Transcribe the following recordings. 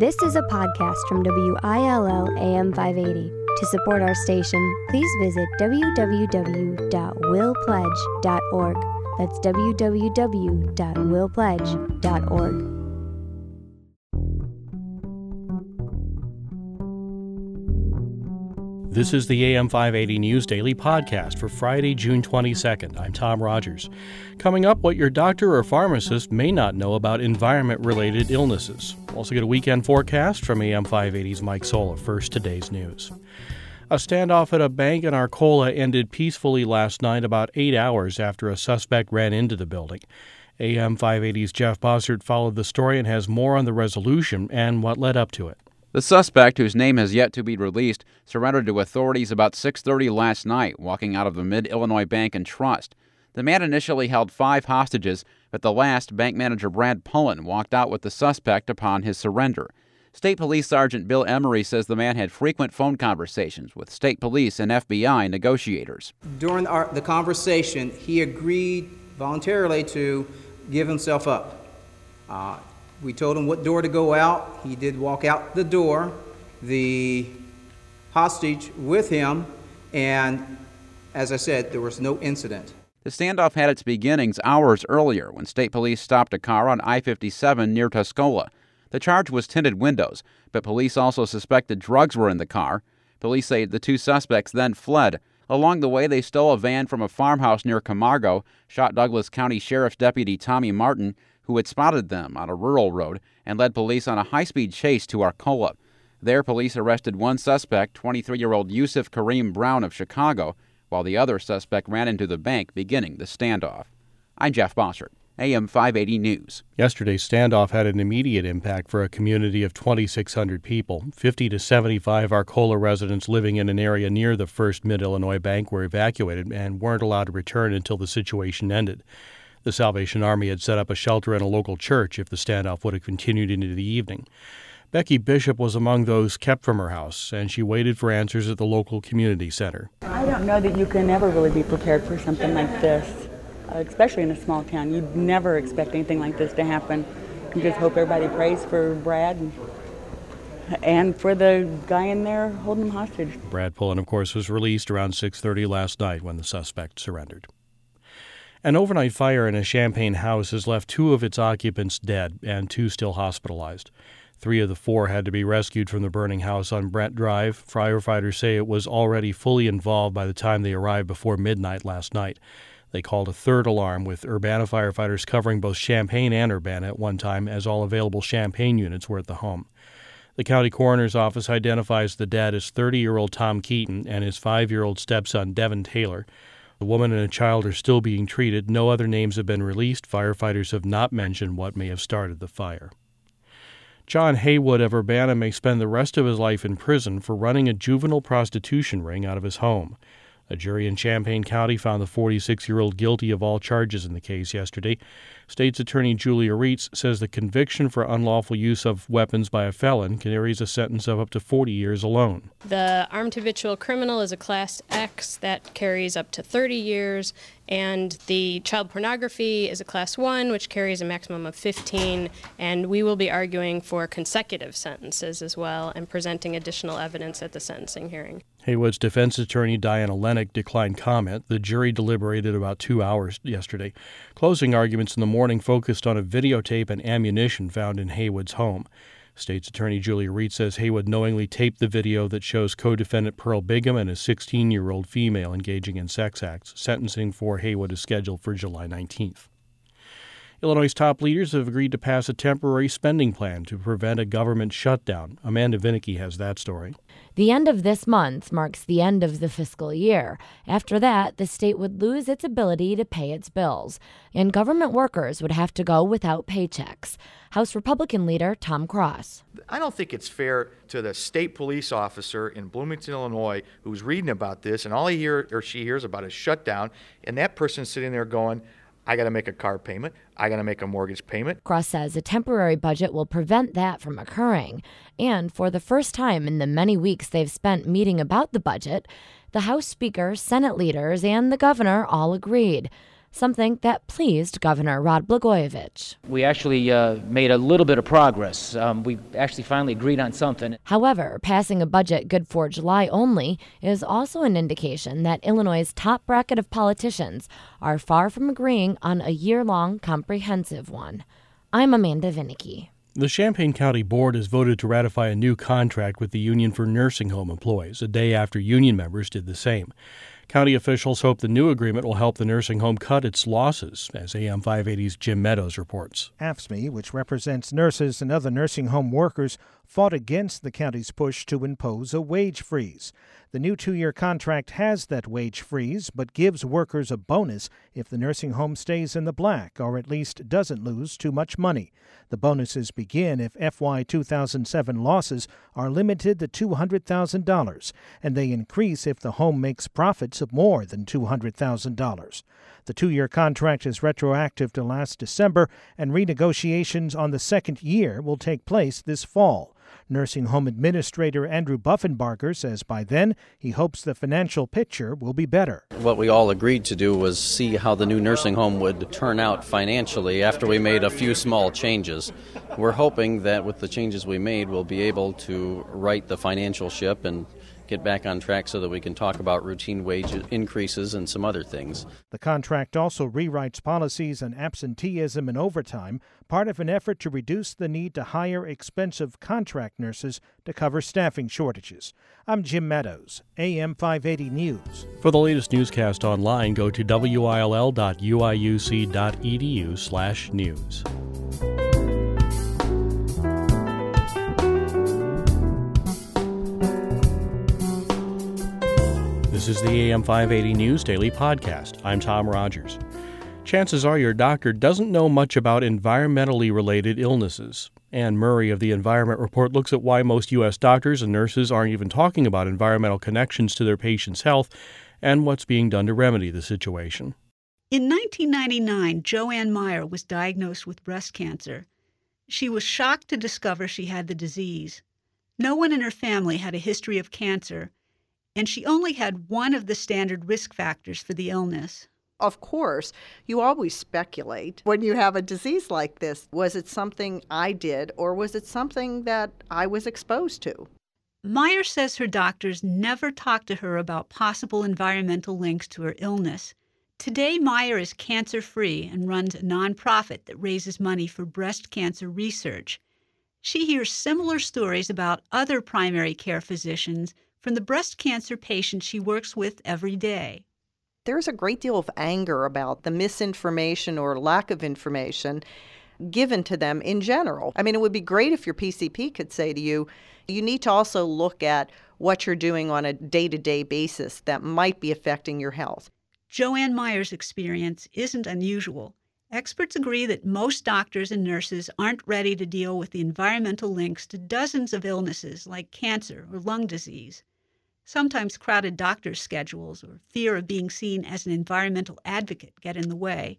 This is a podcast from WILL AM 580. To support our station, please visit www.willpledge.org. That's www.willpledge.org. This is the AM 580 News Daily Podcast for Friday, June 22nd. I'm Tom Rogers. Coming up, what your doctor or pharmacist may not know about environment-related illnesses. Also get a weekend forecast from AM 580's Mike Sola. First, today's news. A standoff at a bank in Arcola ended peacefully last night about 8 hours after a suspect ran into the building. AM 580's Jeff Bossert followed the story and has more on the resolution and what led up to it. The suspect, whose name has yet to be released, surrendered to authorities about 6:30 last night, walking out of the Mid-Illinois Bank and Trust. The man initially held 5 hostages, but the last, bank manager Brad Pullen, walked out with the suspect upon his surrender. State Police Sergeant Bill Emery says the man had frequent phone conversations with state police and FBI negotiators. During the conversation, he agreed voluntarily to give himself up. We told him what door to go out. He did walk out the door, the hostage with him, and as I said, there was no incident. The standoff had its beginnings hours earlier when state police stopped a car on I-57 near Tuscola. The charge was tinted windows, but police also suspected drugs were in the car. Police say the 2 suspects then fled. Along the way, they stole a van from a farmhouse near Camargo, shot Douglas County Sheriff's Deputy Tommy Martin, who had spotted them on a rural road, and led police on a high-speed chase to Arcola. There, police arrested one suspect, 23-year-old Yusuf Kareem Brown of Chicago, while the other suspect ran into the bank, beginning the standoff. I'm Jeff Bossert, AM 580 News. Yesterday's standoff had an immediate impact for a community of 2,600 people. 50 to 75 Arcola residents living in an area near the First Mid-Illinois Bank were evacuated and weren't allowed to return until the situation ended. The Salvation Army had set up a shelter in a local church if the standoff would have continued into the evening. Becky Bishop was among those kept from her house, and she waited for answers at the local community center. I don't know that you can ever really be prepared for something like this, especially in a small town. You'd never expect anything like this to happen. You just hope everybody prays for Brad and for the guy in there holding him hostage. Brad Pullen, of course, was released around 6:30 last night when the suspect surrendered. An overnight fire in a Champaign house has left 2 of its occupants dead and 2 still hospitalized. 3 of the 4 had to be rescued from the burning house on Brent Drive. Firefighters say it was already fully involved by the time they arrived before midnight last night. They called a 3rd alarm, with Urbana firefighters covering both Champaign and Urbana at one time, as all available Champaign units were at the home. The county coroner's office identifies the dead as 30-year-old Tom Keaton and his 5-year-old stepson Devin Taylor. The woman and a child are still being treated. No other names have been released. Firefighters have not mentioned what may have started the fire. John Haywood of Urbana may spend the rest of his life in prison for running a juvenile prostitution ring out of his home. A jury in Champaign County found the 46-year-old guilty of all charges in the case yesterday. State's Attorney Julia Reitz says the conviction for unlawful use of weapons by a felon carries a sentence of up to 40 years alone. The armed habitual criminal is a Class X that carries up to 30 years, and the child pornography is a Class 1, which carries a maximum of 15, and we will be arguing for consecutive sentences as well and presenting additional evidence at the sentencing hearing. Haywood's defense attorney, Diana Lennox, declined comment. The jury deliberated about 2 hours yesterday. Closing arguments in the morning focused on a videotape and ammunition found in Haywood's home. State's Attorney Julia Reitz says Haywood knowingly taped the video that shows co-defendant Pearl Bigham and a 16-year-old female engaging in sex acts. Sentencing for Haywood is scheduled for July 19th. Illinois' top leaders have agreed to pass a temporary spending plan to prevent a government shutdown. Amanda Vinicky has that story. The end of this month marks the end of the fiscal year. After that, the state would lose its ability to pay its bills, and government workers would have to go without paychecks. House Republican leader Tom Cross. I don't think it's fair to the state police officer in Bloomington, Illinois, who's reading about this, and all he or she hears about is shutdown, and that person's sitting there going, I got to make a car payment. I got to make a mortgage payment. Cross says a temporary budget will prevent that from occurring. And for the first time in the many weeks they've spent meeting about the budget, the House Speaker, Senate leaders, and the governor all agreed. something that pleased Governor Rod Blagojevich. We actually made a little bit of progress. We actually finally agreed on something. However, passing a budget good for July only is also an indication that Illinois' top bracket of politicians are far from agreeing on a year-long comprehensive one. I'm Amanda Vinicky. The Champaign County Board has voted to ratify a new contract with the Union for Nursing Home Employees, a day after union members did the same. County officials hope the new agreement will help the nursing home cut its losses, as AM 580's Jim Meadows reports. AFSCME, which represents nurses and other nursing home workers, fought against the county's push to impose a wage freeze. The new 2-year contract has that wage freeze, but gives workers a bonus if the nursing home stays in the black or at least doesn't lose too much money. The bonuses begin if FY 2007 losses are limited to $200,000, and they increase if the home makes profits of more than $200,000. The 2-year contract is retroactive to last December, and renegotiations on the second year will take place this fall. Nursing home administrator Andrew Buffenbarger says by then he hopes the financial picture will be better. What we all agreed to do was see how the new nursing home would turn out financially after we made a few small changes. We're hoping that with the changes we made, we'll be able to right the financial ship and get back on track so that we can talk about routine wage increases and some other things. The contract also rewrites policies on absenteeism and overtime, part of an effort to reduce the need to hire expensive contract nurses to cover staffing shortages. I'm Jim Meadows, AM 580 News. For the latest newscast online, go to will.uiuc.edu/news. This is the AM 580 News Daily Podcast. I'm Tom Rogers. Chances are your doctor doesn't know much about environmentally related illnesses. Anne Murray of the Environment Report looks at why most U.S. doctors and nurses aren't even talking about environmental connections to their patients' health and what's being done to remedy the situation. In 1999, Joanne Meyer was diagnosed with breast cancer. She was shocked to discover she had the disease. No one in her family had a history of cancer, and she only had one of the standard risk factors for the illness. Of course, you always speculate when you have a disease like this. Was it something I did, or was it something that I was exposed to? Meyer says her doctors never talked to her about possible environmental links to her illness. Today, Meyer is cancer-free and runs a nonprofit that raises money for breast cancer research. She hears similar stories about other primary care physicians from the breast cancer patients she works with every day. There's a great deal of anger about the misinformation or lack of information given to them in general. I mean, it would be great if your PCP could say to you, you need to also look at what you're doing on a day-to-day basis that might be affecting your health. Joanne Meyer's experience isn't unusual. Experts agree that most doctors and nurses aren't ready to deal with the environmental links to dozens of illnesses like cancer or lung disease. Sometimes crowded doctors' schedules or fear of being seen as an environmental advocate get in the way.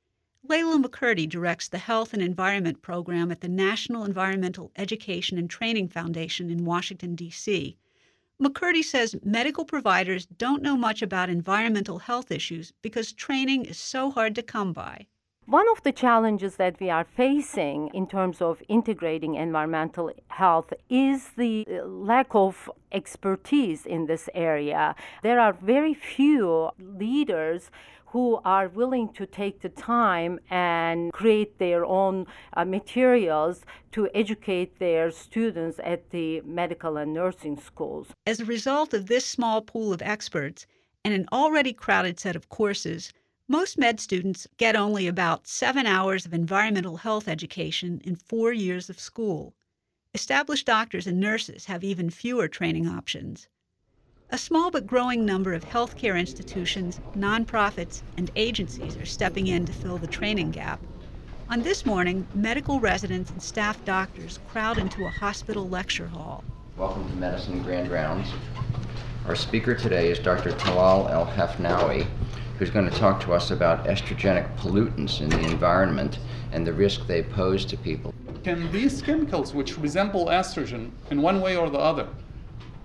Layla McCurdy directs the Health and Environment Program at the National Environmental Education and Training Foundation in Washington, D.C. McCurdy says medical providers don't know much about environmental health issues because training is so hard to come by. One of the challenges that we are facing in terms of integrating environmental health is the lack of expertise in this area. There are very few leaders who are willing to take the time and create their own materials to educate their students at the medical and nursing schools. As a result of this small pool of experts and an already crowded set of courses, most med students get only about 7 hours of environmental health education in 4 years of school. Established doctors and nurses have even fewer training options. A small but growing number of healthcare institutions, nonprofits, and agencies are stepping in to fill the training gap. On This Morning, medical residents and staff doctors crowd into a hospital lecture hall. Welcome to Medicine Grand Rounds. Our speaker today is Dr. Talal El-Hafnawi, who's going to talk to us about estrogenic pollutants in the environment and the risk they pose to people. Can these chemicals, which resemble estrogen in one way or the other,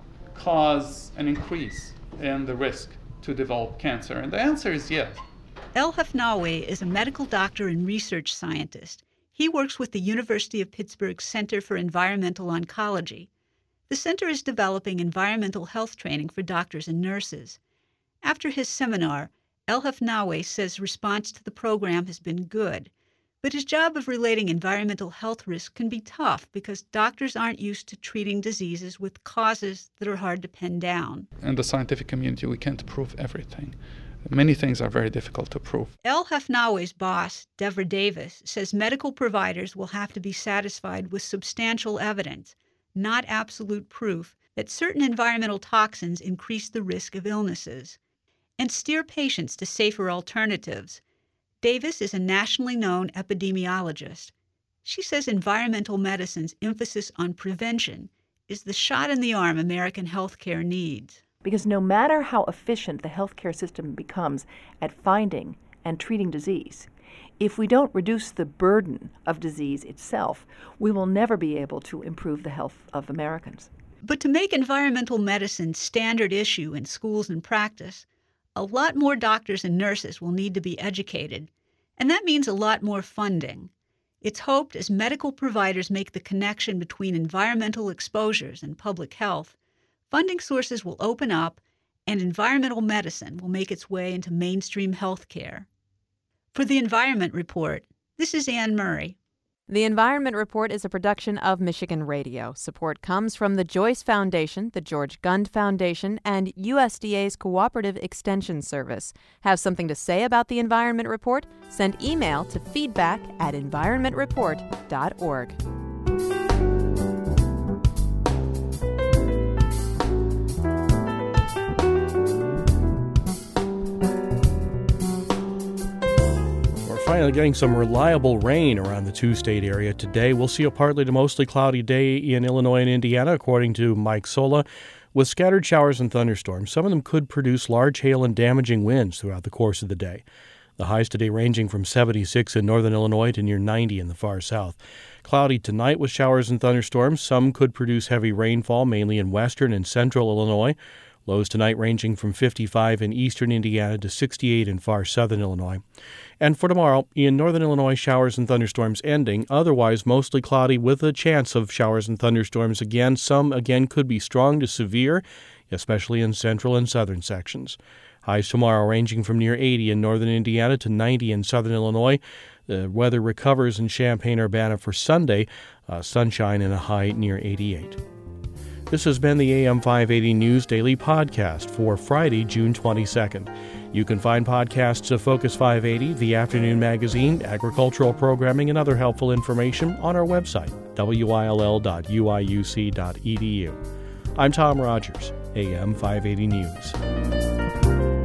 cause an increase in the risk to develop cancer? And the answer is yes. El Hafnawi is a medical doctor and research scientist. He works with the University of Pittsburgh's Center for Environmental Oncology. The center is developing environmental health training for doctors and nurses. After his seminar, El Hafnawi says response to the program has been good, but his job of relating environmental health risks can be tough because doctors aren't used to treating diseases with causes that are hard to pin down. In the scientific community, we can't prove everything. Many things are very difficult to prove. El Hafnawi's boss, Deborah Davis, says medical providers will have to be satisfied with substantial evidence, not absolute proof, that certain environmental toxins increase the risk of illnesses, and steer patients to safer alternatives. Davis is a nationally known epidemiologist. She says environmental medicine's emphasis on prevention is the shot in the arm American healthcare needs. Because no matter how efficient the healthcare system becomes at finding and treating disease, if we don't reduce the burden of disease itself, we will never be able to improve the health of Americans. But to make environmental medicine standard issue in schools and practice, a lot more doctors and nurses will need to be educated, and that means a lot more funding. It's hoped as medical providers make the connection between environmental exposures and public health, funding sources will open up and environmental medicine will make its way into mainstream health care. For the Environment Report, this is Anne Murray. The Environment Report is a production of Michigan Radio. Support comes from the Joyce Foundation, the George Gund Foundation, and USDA's Cooperative Extension Service. Have something to say about the Environment Report? Send email to feedback@environmentreport.org. Finally getting some reliable rain around the two-state area today. We'll see a partly to mostly cloudy day in Illinois and Indiana, according to Mike Sola, with scattered showers and thunderstorms. Some of them could produce large hail and damaging winds throughout the course of the day. The highs today ranging from 76 in northern Illinois to near 90 in the far south. Cloudy tonight with showers and thunderstorms. Some could produce heavy rainfall, mainly in western and central Illinois. Lows tonight ranging from 55 in eastern Indiana to 68 in far southern Illinois. And for tomorrow, in northern Illinois, showers and thunderstorms ending. Otherwise, mostly cloudy with a chance of showers and thunderstorms again. Some, again, could be strong to severe, especially in central and southern sections. Highs tomorrow ranging from near 80 in northern Indiana to 90 in southern Illinois. The weather recovers in Champaign-Urbana for Sunday. Sunshine and a high near 88. This has been the AM 580 News Daily Podcast for Friday, June 22nd. You can find podcasts of Focus 580, the afternoon magazine, agricultural programming, and other helpful information on our website, will.uiuc.edu. I'm Tom Rogers, AM 580 News.